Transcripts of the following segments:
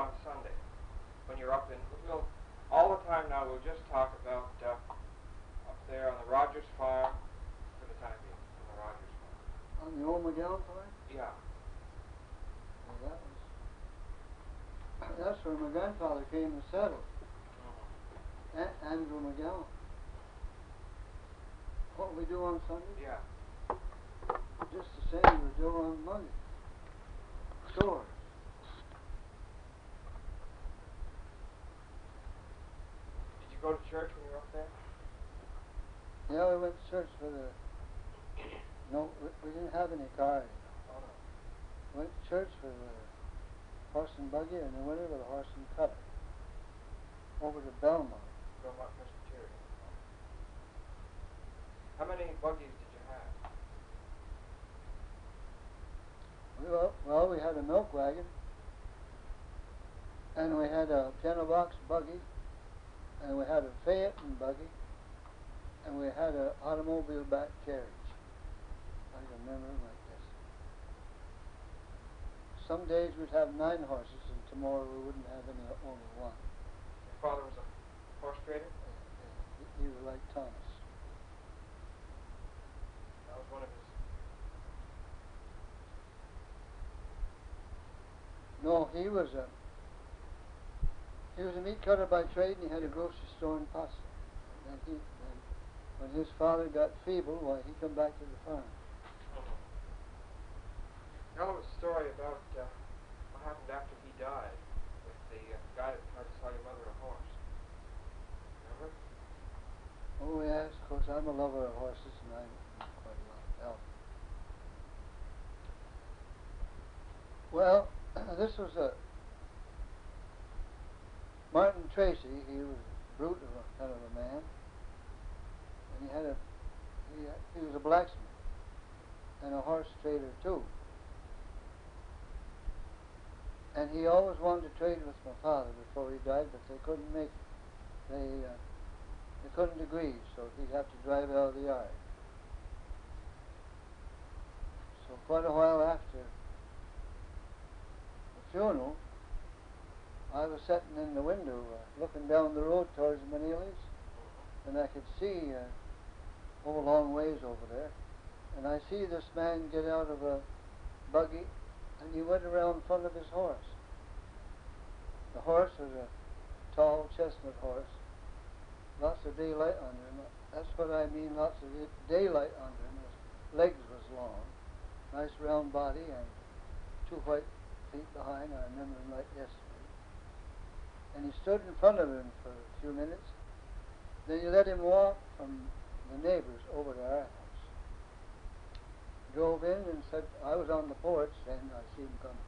on Sunday when you're up in, we'll, all the time now we'll just talk about up there on the Rogers farm for the time being, on the Rogers farm. On the old McGowan farm? Yeah. Well, that's where my grandfather came to settle. Andrew McGowan. What we do on Sunday? Yeah. Just the same we do on Monday. Stores. Did you go to church when you were up there? Yeah, we went to church for the... No, we didn't have any car. Oh, no. Went to church for the horse and buggy, and the winter with the horse and cutter. Over to Belmont. Belmont Presbyterian. How many buggies did you have? Well, we had a milk wagon, and we had a piano box buggy, and we had a Phaeton buggy, and we had an automobile back carriage. I can remember it like this. Some days we'd have 9 horses, and tomorrow we wouldn't have only one. Your father was a horse trader? He was like Thomas. That was one of his... No, he was a meat cutter by trade, and he had a grocery store in Potsdam. And when his father got feeble, why, he come back to the farm. Tell us a story about what happened after he died with the guy that tried to sell your mother a horse. Remember? Oh yes, of course, I'm a lover of horses, and I know quite a lot about them. Well, this was Martin Tracy. He was a brute of a kind of a man, and he was a blacksmith and a horse trader too. And he always wanted to trade with my father before he died, but they couldn't make it. They couldn't agree, so he'd have to drive out of the yard. So quite a while after the funeral, I was sitting in the window looking down the road towards Manili's, and I could see a long ways over there, and I see this man get out of a buggy, and he went around in front of his horse. The horse was a tall chestnut horse, lots of daylight under him. That's what I mean, lots of daylight under him. His legs was long, nice round body, and 2 white feet behind. I remember him like yesterday. And he stood in front of him for a few minutes. Then he let him walk from the neighbors over to our house. Drove in and said, I was on the porch, and I see him coming.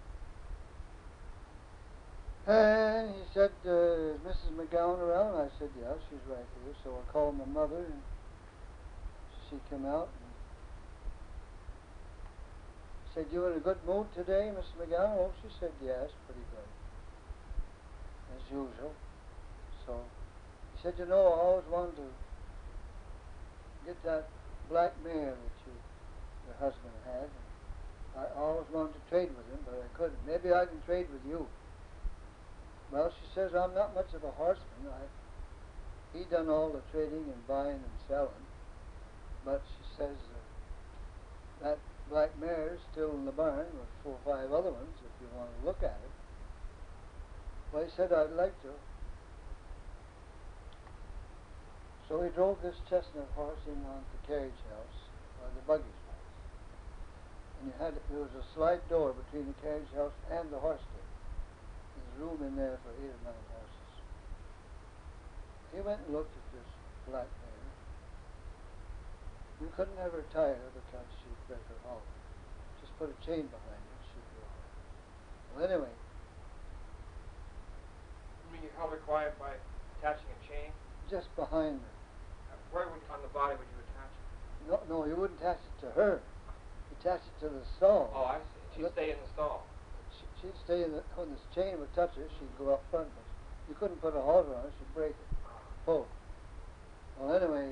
And he said, is Mrs. McGowan around? I said, yeah, she's right here. So I called my mother, and she came out and said, you in a good mood today, Mrs. McGowan? Oh, she said, yes, pretty good, as usual. So he said, you know, I always wanted to get that black mare that your husband had. I always wanted to trade with him, but I couldn't. Maybe I can trade with you. Well, she says, I'm not much of a horseman. He done all the trading and buying and selling. But she says, that black mare is still in the barn with 4 or 5 other ones, if you want to look at it. Well, he said, I'd like to. So he drove this chestnut horse in onto the carriage house, or the buggy's house. And there was a slide door between the carriage house and the horse stable. There's room in there for 8 or 9 horses. He went and looked at this black mare. You couldn't ever tie her because she'd break her halter. Just put a chain behind her, she'd go off. Well, anyway. You mean you held her quiet by attaching a chain? Just behind her. Where on the body would you attach it? No, you wouldn't attach it to her. You attach it to the stall. Oh, I see. She'd stay in the stall. She'd stay when this chain would touch her, she'd go up front. But you couldn't put a halter on her, she'd break it. Pull. Well, anyway,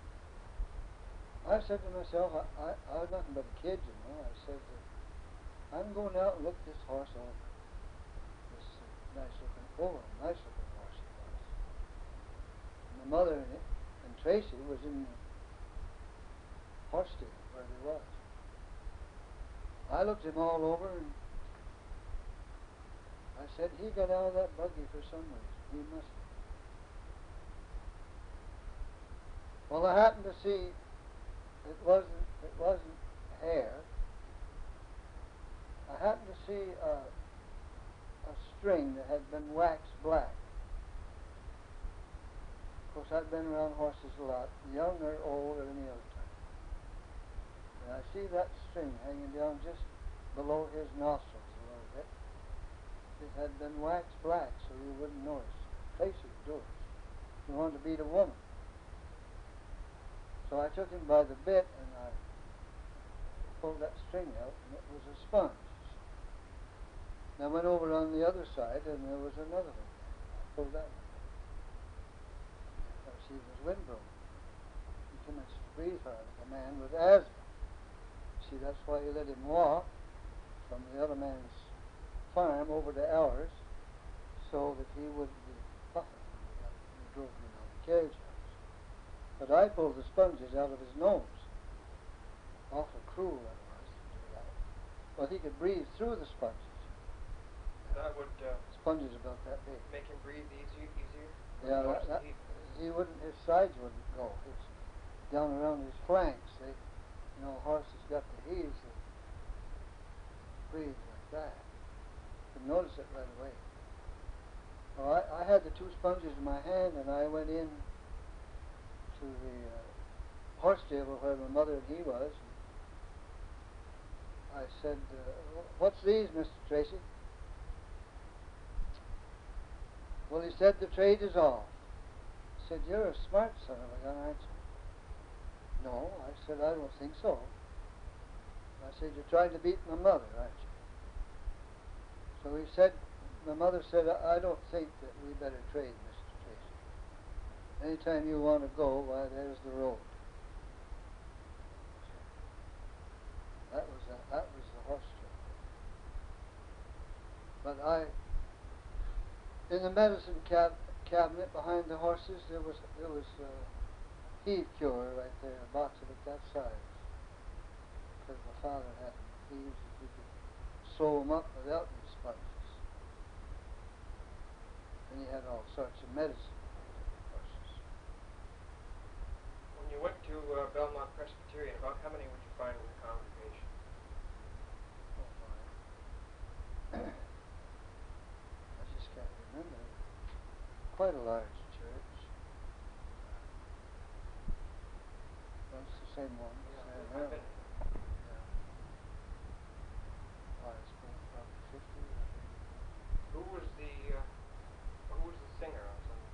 I said to myself, I was nothing but a kid, you know. I said, I'm going out and look this horse over. This Nice looking nice looking horse he was. And the mother and Tracy was in the horse stable where they was. I looked him all over and I said, he got out of that buggy for some reason. He must have. Well, I happened to see it wasn't hair. I happened to see a string that had been waxed black. Of course, I've been around horses a lot, young or old or any other time. And I see that string hanging down just below his nostrils a little bit. It had been waxed black so you wouldn't notice. Tracy would do it. He wanted to beat a woman. So I took him by the bit and I pulled that string out and it was a sponge. And I went over on the other side and there was another one there. I pulled that one out. Of course, he was windblown. He commenced to breathe hard like a man with asthma. See, that's why he let him walk from the other man's farm over to ours so that he wouldn't be puffing when he drove me down the carriage house. But I pulled the sponges out of his nose. Awful cruel that was to do that. But he could breathe through the sponges. That would Sponges about that big. make him breathe easier. Yeah, he wouldn't. His sides wouldn't go. It's down around his flanks. Horses got the heaves that breathe like that. You could notice it right away. Well, I had the two sponges in my hand, and I went in to the horse stable where my mother and he was. And I said, "What's these, Mr. Tracy?" Well, he said, "The trade is off." I said, "You're a smart son of a gun, aren't you?" "No," I said, "I don't think so." I said, "You're trying to beat my mother, aren't you?" So he said, my mother said, "I don't think that we better trade, Mr. Tracy. Anytime you want to go, why, there's the road." That was the horse trade. But in the medicine cabinet behind the horses, there was heave cure right there, a box of it that size. Because my father had heaves that he could sew them up without these sponges. And he had all sorts of medicine for the horses. When you went to Belmont Presbyterian, about how many would you find in the congregation? Oh, my. I just can't remember. Quite a large church. Well, it's the same one. I've been. It's probably 50. Who was the singer on Sunday?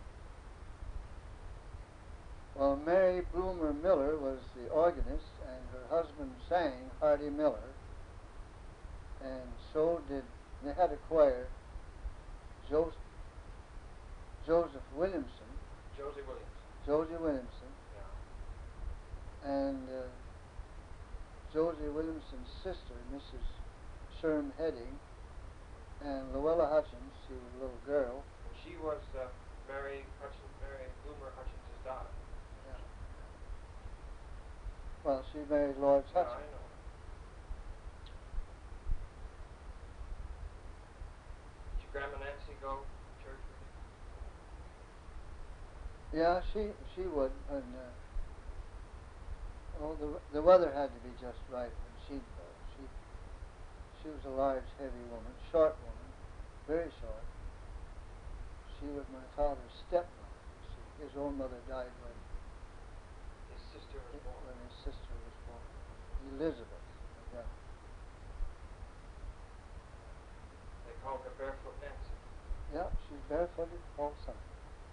Well, Mary Bloomer Miller was the organist, and her husband sang, Hardy Miller. And so they had a choir, Joseph Williamson. Josie Williamson. Yeah. And Josie Williamson's sister, Mrs. Sherm Heading, and Luella Hutchins, she was a little girl. And she was Mary Bloomer Hutchins' daughter. Yeah. Well, she married Lord Hutchins. I know. Did your Grandma Nancy go to church with you? Yeah, she would. And the weather had to be just right when she'd go. She was a large, heavy woman, short woman, very short. She was my father's stepmother. You see, his own mother died when his sister was born. Elizabeth. Yeah. They called her Barefoot Nancy. Yeah, she's barefooted all summer.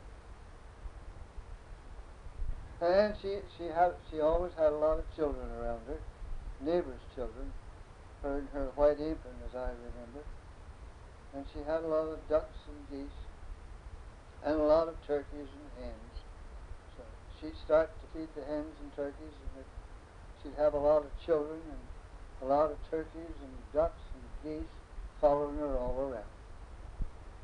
And she always had a lot of children around her, neighbors' children, her in her white apron, as I remember. And she had a lot of ducks and geese, and a lot of turkeys and hens. So she'd start to feed the hens and turkeys, and she'd have a lot of children and a lot of turkeys and ducks and geese following her all around.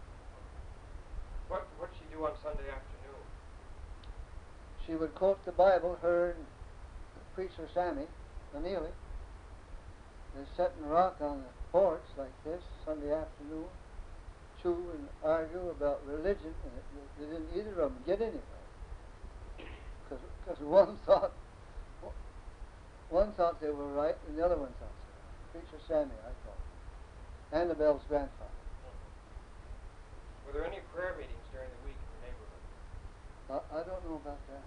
What'd she do on Sunday afternoon? She would quote the Bible, her and Preacher Sammy Neely. They sat and rock on the porch like this Sunday afternoon, chew and argue about religion, and they didn't either of them get anywhere. Because one thought they were right, and the other one thought so. Preacher Sammy, I call him. Annabelle's grandfather. Were there any prayer meetings during the week in the neighborhood? I don't know about that.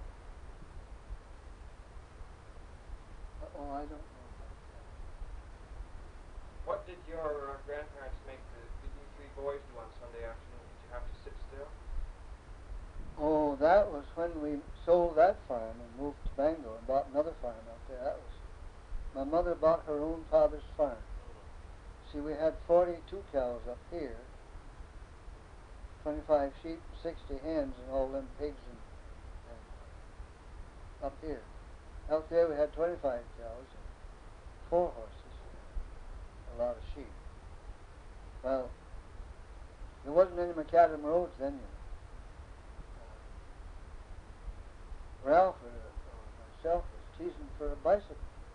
I don't know about that. What did your grandparents make you three boys do on Sunday afternoon? Did you have to sit still? Oh, that was when we sold that farm and moved to Bangor and bought another farm out there. That was my mother bought her own father's farm. See, we had 42 cows up here, 25 sheep, 60 hens, and all them pigs and up here. Out there we had 25 cows and 4 horses, a lot of sheep. Well, there wasn't any macadam roads then, you know. Ralph or myself was teasing for a bicycle.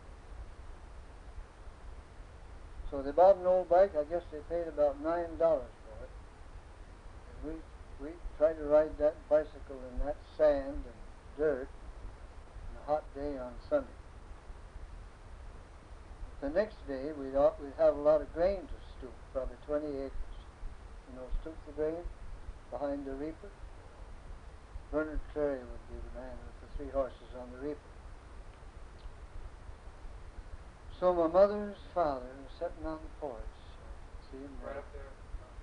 So they bought an old bike. I guess they paid about $9 for it. And we tried to ride that bicycle in that sand and dirt on a hot day on Sunday. The next day we'd have a lot of grain to stoop, probably 20 acres. You know, stoop the grain behind the reaper. Bernard Clary would be the man with the 3 horses on the reaper. So my mother's father was sitting on the porch. See him right up there?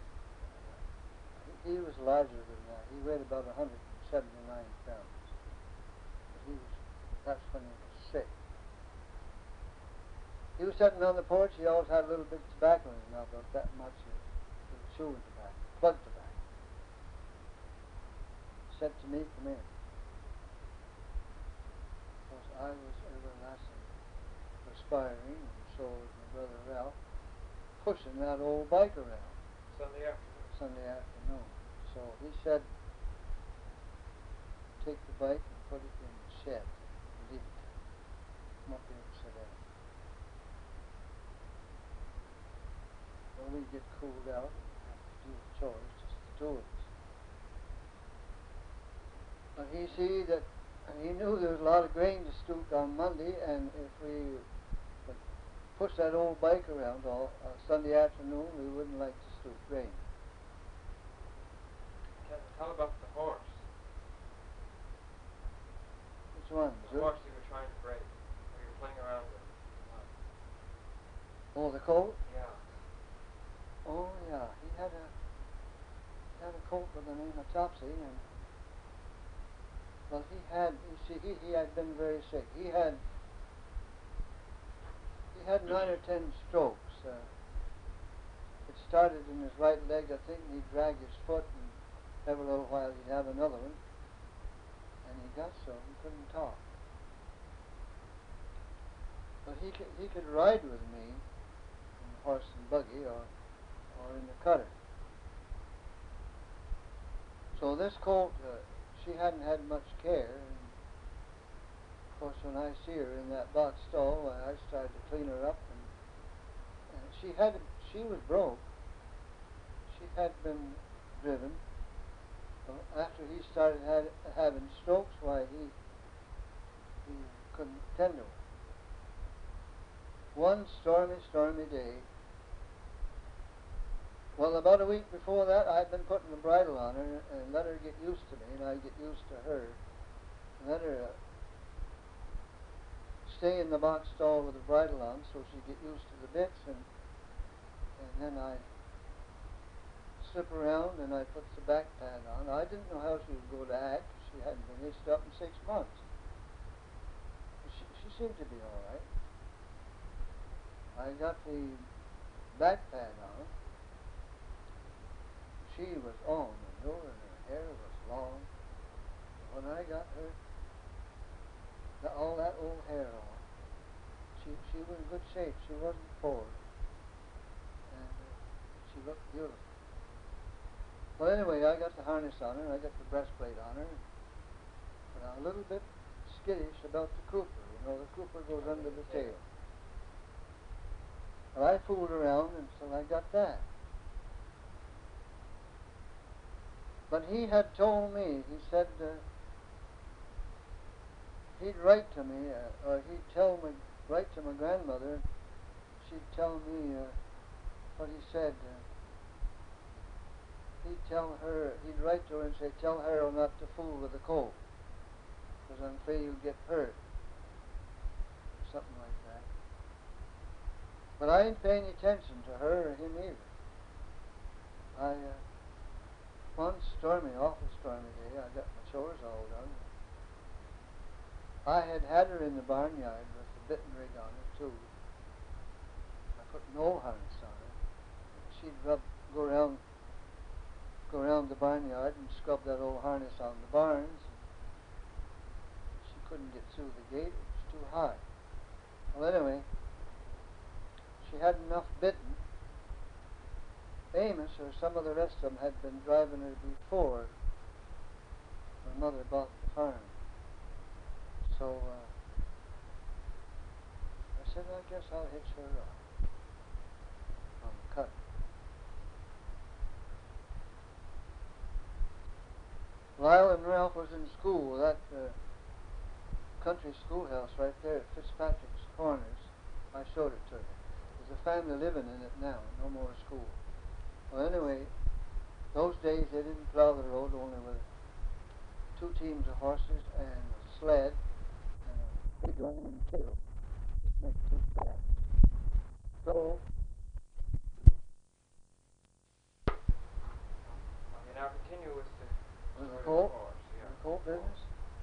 He was larger than that. He weighed about 179 pounds. But that's when he was sick. He was sitting on the porch. He always had a little bit of tobacco in his mouth, about that much of chewing tobacco, plug tobacco. Said to me, come in. Of course, I was everlasting perspiring, and so was my brother Ralph, pushing that old bike around. Sunday afternoon. So he said, take the bike and put it in the shed and leave it there. Come up here and sit down. Well, we'd get cooled out and have to do the chores, just the 2 of us. But he knew there was a lot of grain to stoop on Monday, and if we would push that old bike around all Sunday afternoon, we wouldn't like to stoop grain. Tell about the horse. Which one? The horse you were trying to break, or you were playing around with. Oh, the colt? Yeah. Oh, yeah. He had a colt by the name of Topsy, and well, he had been very sick. He had 9 or 10 strokes. It started in his right leg, I think, and he'd drag his foot, and every little while he'd have another one. And he got so he couldn't talk. But he could ride with me in the horse and buggy or in the cutter. So this colt, she hadn't had much care, and of course when I see her in that box stall, I started to clean her up, and she was broke. She had been driven. After he started having strokes, why he couldn't tend to her. One stormy day. Well, about a week before that, I'd been putting a bridle on her and let her get used to me, and I'd get used to her. And let her stay in the box stall with the bridle on so she'd get used to the bits, and then I'd slip around and I'd put the back pad on. I didn't know how she was going to act. She hadn't been hitched up in 6 months. She seemed to be all right. I got the back pad on. She was on the door, and her hair was long. When I got her, all that old hair off, she was in good shape. She wasn't poor, and she looked beautiful. Well, anyway, I got the harness on her, and I got the breastplate on her, but I'm a little bit skittish about the crupper. You know, the crupper goes under the tail. Well, I fooled around until I got that. But he had told me, he said he'd write to me, or write to my grandmother, and she'd tell me what he said. He'd write to her and say, tell Harold not to fool with the colt, because I'm afraid he'll get hurt, or something like that. But I ain't paying attention to her or him either. One awful stormy day, I got my chores all done. I had her in the barnyard with the bitten rig on her, too. I put no harness on her. She'd go around the barnyard and scrub that old harness on the barns. She couldn't get through the gate, it was too high. Well, anyway, she had enough bitten. Amos or some of the rest of them had been driving her before my mother bought the farm. So I said, I guess I'll hitch her up on the cut. Lyle and Ralph was in school, that country schoolhouse right there at Fitzpatrick's Corners. I showed it to you. There's a family living in it now, no more school. Well, anyway, those days they didn't plow the road, only with 2 teams of horses and a sled and a big iron tail. Just make 2 tracks. So, Okay, now continue with the the story colt, of the horse. Yeah. the colt business.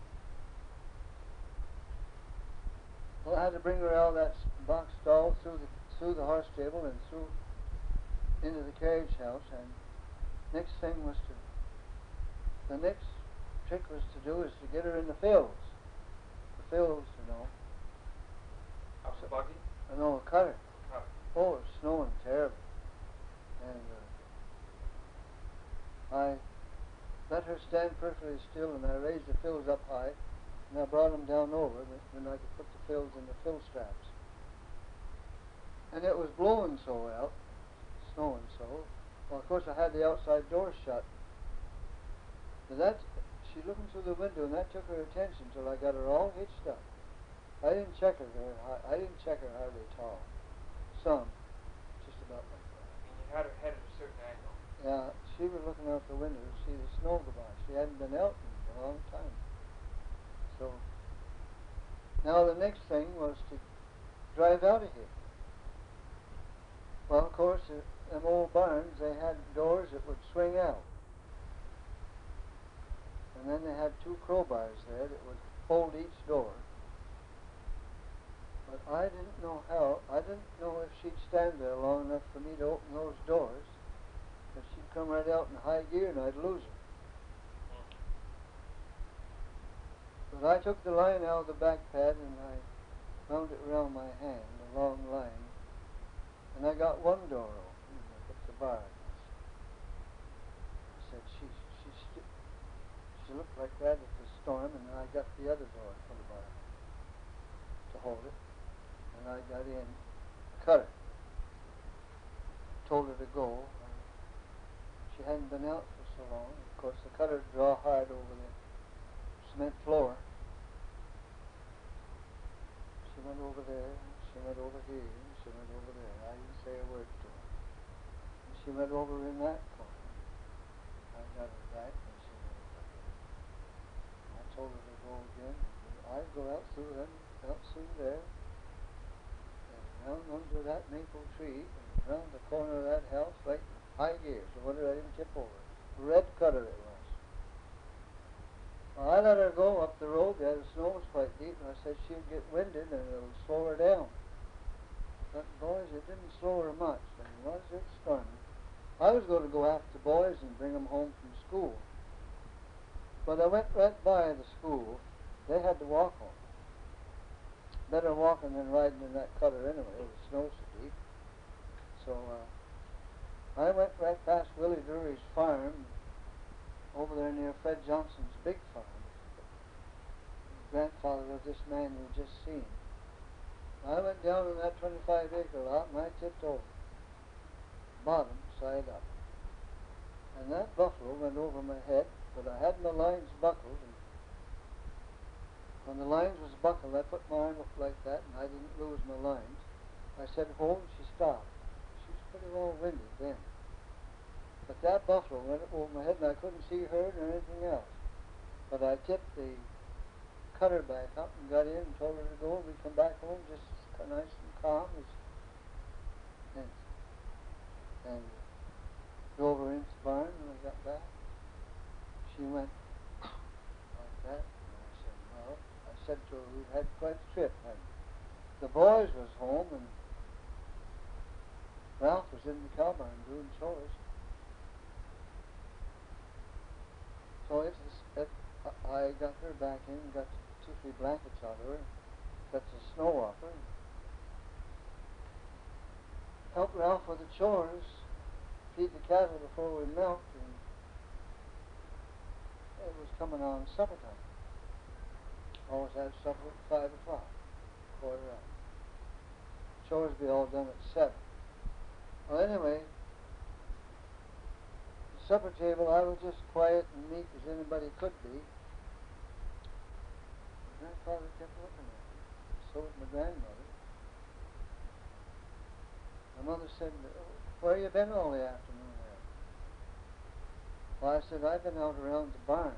Well, I had to bring her out of that box stall through the horse stable and into the carriage house, and the next trick was to do is to get her in the fields. The fields, you know. Up the buggy? No, a cutter. Cutter. Oh, it was snowing terrible. And I let her stand perfectly still, and I raised the fills up high, and I brought them down over, then I could put the fills in the fill straps. And it was blowing so well, snowing so. Well, of course, I had the outside door shut. But she looking through the window, and that took her attention till I got her all hitched up. I didn't check her very high. I didn't check her hardly at all. Some, just about like that. And you had her head at a certain angle. Yeah, she was looking out the window to see the snow go by. She hadn't been out in a long time. So, now the next thing was to drive out of here. Well, of course, them old barns, they had doors that would swing out. And then they had 2 crowbars there that would hold each door. But I didn't know if she'd stand there long enough for me to open those doors, because she'd come right out in high gear and I'd lose her. But I took the line out of the back pad and I wound it around my hand, a long line, and I got one door open and I put the bar in. I said, she looked like that at the storm, and I got the other door full of bar to hold it, and I got in, cut her, told her to go. She hadn't been out for so long. Of course, the cutter would draw hard over the cement floor. She went over there, she went over here, she went over there. I didn't say a word to her. And she went over in that corner. I got her back, and she went over there. I told her to go again. I'd go out through there, and round under that maple tree, and round the corner of that house, right in high gear. So wonder I didn't tip over. Red cutter it was. Well, I let her go up the road there. The snow was quite deep, and I said she'd get winded and it'll slow her down. But boys, it didn't slow her much. And was it stormy? I was going to go after the boys and bring them home from school. But I went right by the school. They had to walk home. Better walking than riding in that cutter anyway. The snow so deep. So I went right past Willie Drury's farm, over there near Fred Johnson's big farm. The grandfather of this man you just seen. I went down on that 25-acre lot and I tipped over, bottom side up. And that buffalo went over my head, but I had my lines buckled, and when the lines was buckled, I put my arm up like that, and I didn't lose my lines. I said, hold, and she stopped. She was pretty well winded then. But that buffalo went over my head, and I couldn't see her or anything else. But I tipped the cutter back up and got in and told her to go. We come back home just nice and calm and drove her into the barn when I got back. She went like that, and I said, well, I said to her, we've had quite a trip, and the boys was home, and Ralph was in the cow barn doing chores. So I got her back in, got 2-3 blankets out of her, got the snow off her, helped Ralph with the chores, feed the cattle before we milked, and it was coming on supper time. Always had supper at 5 o'clock, quarter up. Chores be all done at 7. Well, anyway, the supper table, I was just quiet and meek as anybody could be. My grandfather kept looking at me. So was my grandmother. My mother said, where you been all the afternoon there? Well, I said, I've been out around the barn.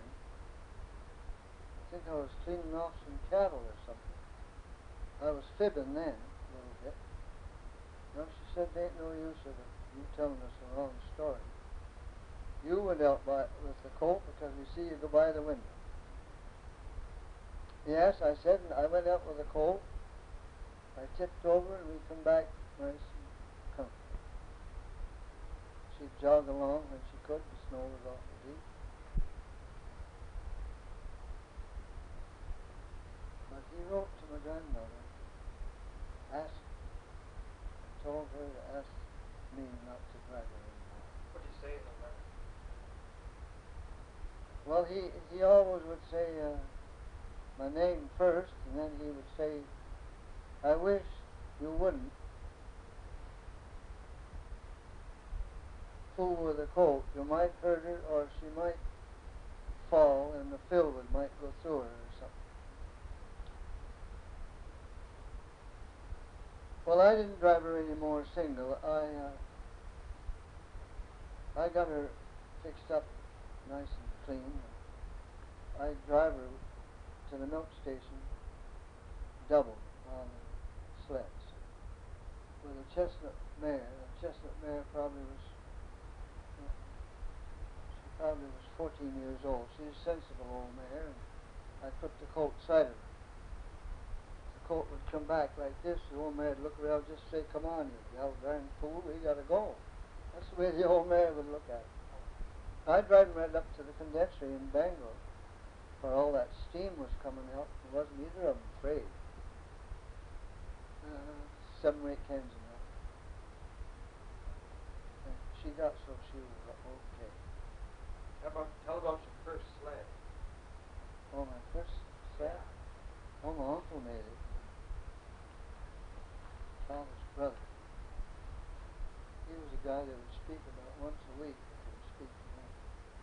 I think I was cleaning off some cattle or something. I was fibbing then, a little bit. No, she said, there ain't no use of you telling us the wrong story. You went out with the colt because we see you go by the window. Yes, I said, and I went out with the colt. I tipped over and we come back nice and comfortable. She'd jog along when she could. The snow was awful deep. But he wrote to my grandmother, told her to ask me not to drive her anymore. What did you say in the letter? Well, he always would say my name first, and then he would say, I wish you wouldn't fool with a colt. You might hurt her, or she might fall, and the fillwood might go through her or something. Well, I didn't drive her anymore single. I got her fixed up nice and clean. I drive her to the milk station double on the sleds with a chestnut mare. The chestnut mare probably was 14 years old. She's a sensible old mare, and I put the colt side of her. The colt would come back like this. The old mare would look around, just say, come on, you yell darn fool, we gotta go. That's the way the old mare would look at it. I'd drive him right up to the condensery in Bangor, where all that steam was coming out. There wasn't either of them afraid. 7 or 8 cans of milk. And she got so she was okay. Tell about your first sled. Oh, my first sled? Oh, my uncle made it. Father's brother. He was a guy that would speak about once a week if he would speak to him.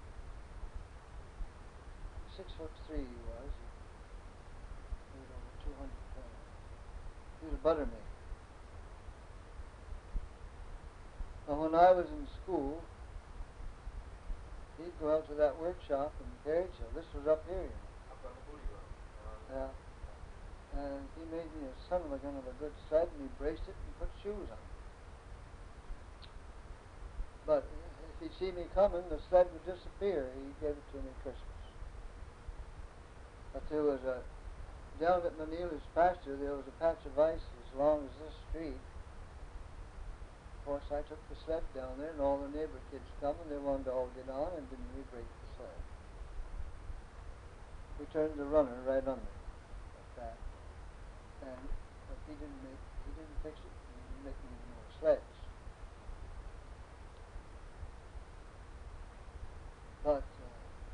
6'3" he was. He weighed over 200 pounds. He was a butter maker. Now, when I was in school, he'd go out to that workshop in Carriageville. This was up here, you know. Up on the booty road. Yeah. And he made me a son of a gun of a good sled, and he braced it and put shoes on it. But if he'd see me coming, the sled would disappear. He gave it to me Christmas. But there was down at Maneely's pasture, there was a patch of ice as long as this street. Of course, I took the sled down there, and all the neighbor kids come, and they wanted to all get on, and didn't we break the sled? We turned the runner right under, like that. But he didn't fix it. He didn't make any more sleds. But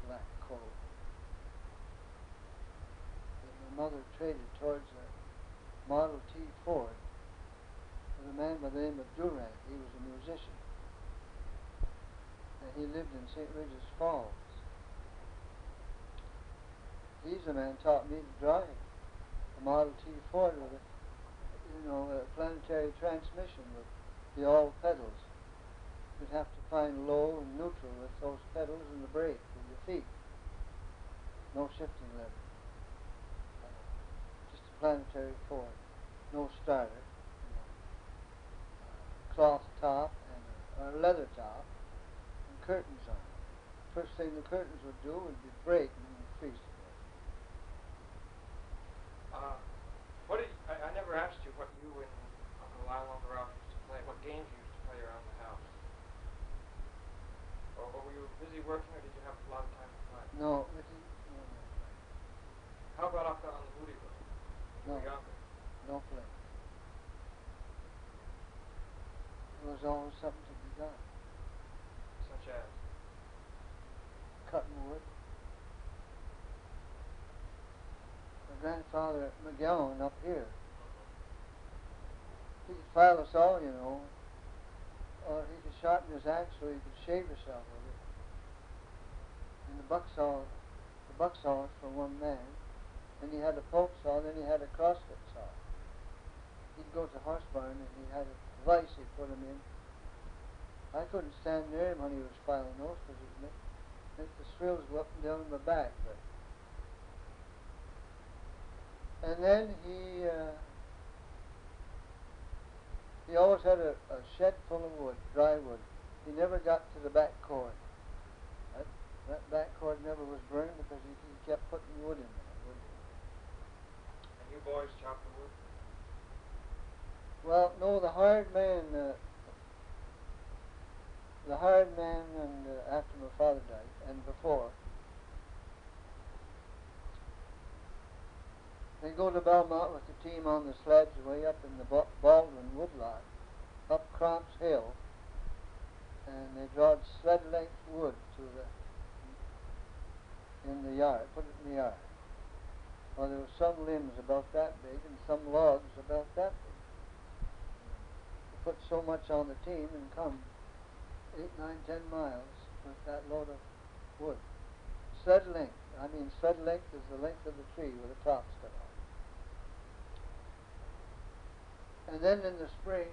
black coal that my mother traded towards a Model T Ford with a man by the name of Durant. He was a musician. And he lived in St. Regis Falls. He's the man taught me to drive a Model T Ford with a planetary transmission with the all pedals. You'd have to find low and neutral with those pedals and the brake with your feet. No shifting lever. Just a planetary Ford. No starter. Cloth top or leather top and curtains on it. First thing the curtains would do would be break and freeze to death. I never asked you what you and Uncle Lyle and Ralph used to play, what games you used to play around the house. Or were you busy working, or did you have a lot of time to play? No, we didn't. No. How about up on the Moody Road? No. Younger? No play. There was always something to be done. Such as? Cutting wood. My grandfather at McGowan up here, he could file a saw, or he could sharpen his axe so he could shave himself with it. And the buck saw was for one man. Then he had a poke saw, then he had a crosscut saw. He'd go to horse barn and he had a vise he'd put him in. I couldn't stand near him when he was filing those because it would make the thrills go up and down my back. And then he always had a shed full of wood, dry wood. He never got to the back cord. That back cord never was burned because he kept putting wood in there. And you boys chopped the wood? Well, no, the hired man and after my father died, and before, they go to Belmont with the team on the sleds way up in the Baldwin woodlot, up Cromps Hill, and they drawed sled-length wood in the yard, put it in the yard. Well, there were some limbs about that big and some logs about that big. They put so much on the team and come 8, 9, 10 miles with that load of wood. Sled length. I mean, sled length is the length of the tree with the tops cut off. And then in the spring,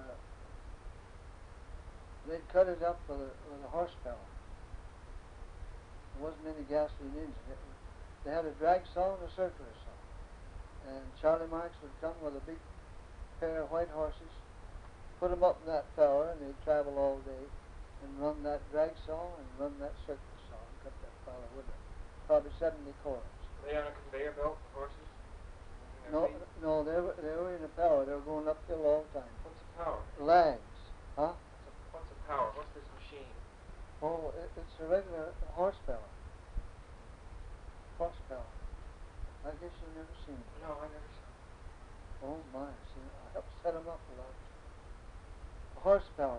they'd cut it up with a horsepower. There wasn't any gasoline engine. They had a drag saw and a circular saw. And Charlie Marks would come with a big pair of white horses, put them up in that tower, and they'd travel all day and run that drag saw and run that circular saw and cut that pile of wood up. Probably 70 cords. Were they on a conveyor belt, the horses? No, they were in a power. They were going uphill all the time. What's a power? Lags, huh? What's a power? What's this machine? Oh, it's a regular horsepower. Horsepower. I guess you've never seen it. No, I never saw it. Oh my, see, I helped set them up a lot. Horsepower.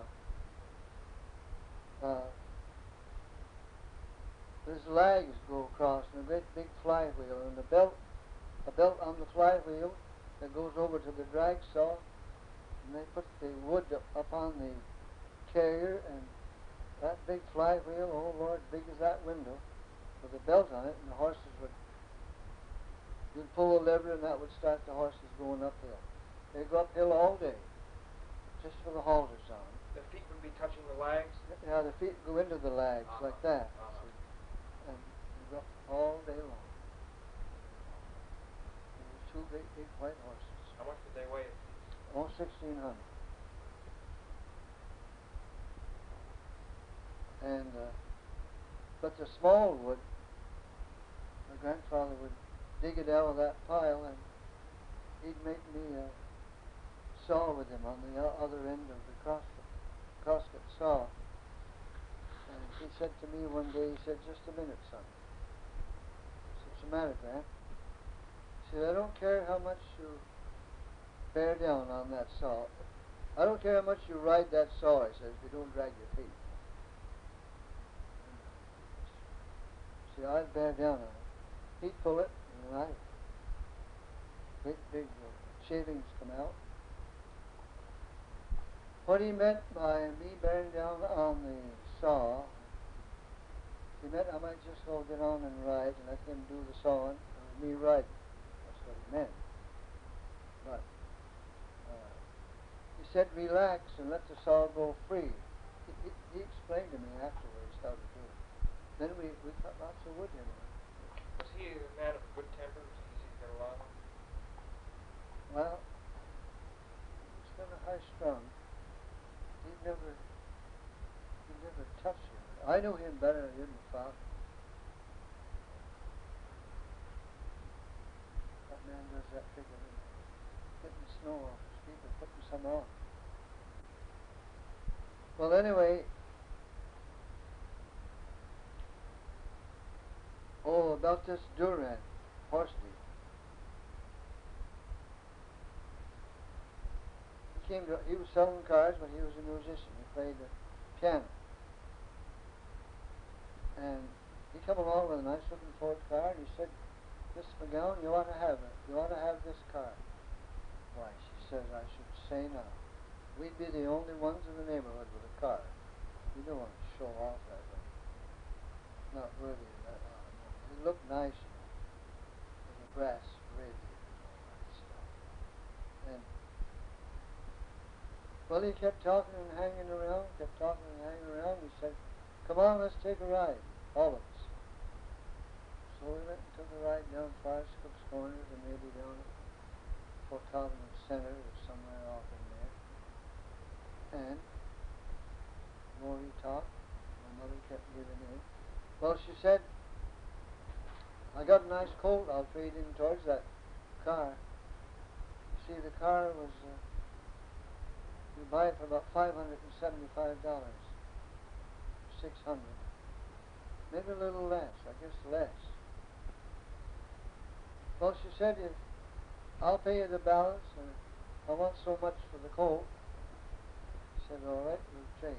There's lags go across and a great big flywheel, and a belt on the flywheel that goes over to the drag saw, and they put the wood up on the carrier, and that big flywheel, oh Lord, big as that window, with a belt on it, and the horses you'd pull a lever and that would start the horses going uphill. They'd go uphill all day, just for the halters on. The feet would be touching the lags? Yeah, the feet go into the lags like that. And you go up all day long. There were two big white horses. How much did they weigh? Oh, 1,600. And, but the small wood, my grandfather would dig it out of that pile, and he'd make me a saw with him on the other end of the crosscut saw. And he said to me one day, he said, "Just a minute, son." I said, "What's the matter, Grant?" He said, "I don't care how much you bear down on that saw. I don't care how much you ride that saw," he says, "if you don't drag your feet." See, I'd bear down on it. He'd pull it, and great big shavings come out. What he meant by me bearing down on the saw, he meant I might just go get on and ride and let him do the sawing and me riding. That's what he meant. But he said relax and let the saw go free. He explained to me afterwards how to do it. Then we cut lots of wood in there. Was he a man of good temper? Was he easy to get along with? Well, he was kind of high-strung. He never touched him. I knew him better than I did my father. That man does that trick of getting snow off his feet and putting some on. Well, anyway, about this Durand horse deal. He was selling cars, but he was a musician. He played the piano. And he come along with a nice looking Ford car, and he said, "Miss McGowan, you ought to have this car." Why, she says, I should say now. We'd be the only ones in the neighborhood with a car. You don't want to show off that way. Not worthy of that. No. It looked nice, you know, with a brass radiator and all that stuff. And well, he kept talking and hanging around. He said, "Come on, let's take a ride, all of us." So we went and took a ride down Forest Cook's Corners and maybe down at Fort Collins Center or somewhere off in there. And the more he talked, my mother kept giving in. Well, she said, "I got a nice colt I'll trade in towards that car." You see, the car was, you buy it for about $575, $600, maybe a little less, I guess less. Well, she said, "I'll pay you the balance, and I want so much for the colt." He said, "All right, we'll trade."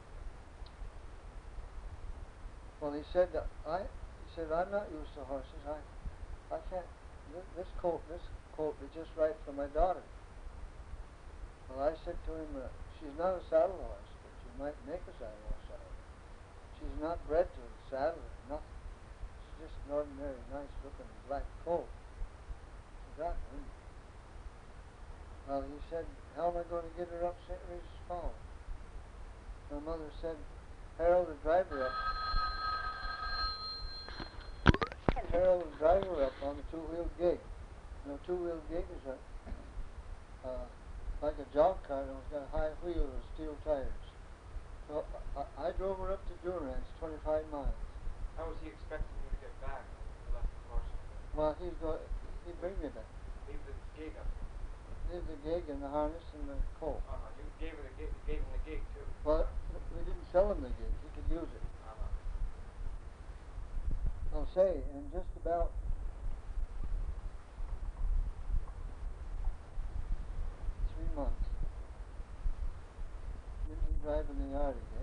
Well, he said, "I'm not used to horses. I can't. This colt would be just right for my daughter." Well, I said to him, "She's not a saddle horse, but you might make a saddle horse out of her. She's not bred to the saddle or nothing. She's just an ordinary, nice-looking black colt. You got her." Well, he said, "How am I going to get her up St. Regis Falls?" My mother said, Harold will drive her up on the two-wheel gig." And a two-wheel gig is like a jog cart, and it's got high wheels and steel tires. So I drove her up to Durand's, 25 miles. How was he expecting you to get back when you left the horse? Well, he'd bring me back. Leave the gig up. Leave the gig and the harness and the colt. You gave him the gig too. Well, we didn't sell him the gig. He could use it. I'll say, in just about 3 months, didn't he drive in the yard again?